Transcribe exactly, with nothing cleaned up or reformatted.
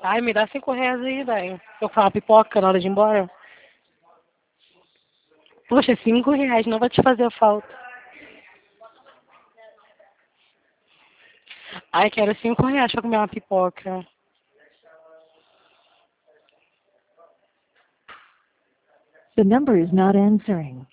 Ai, me dá cinco reais aí, velho. Eu falo pipoca na hora de ir embora. Poxa, cinco reais não vai te fazer falta. Ai, quero cinco reais pra comer uma pipoca. The number is not answering.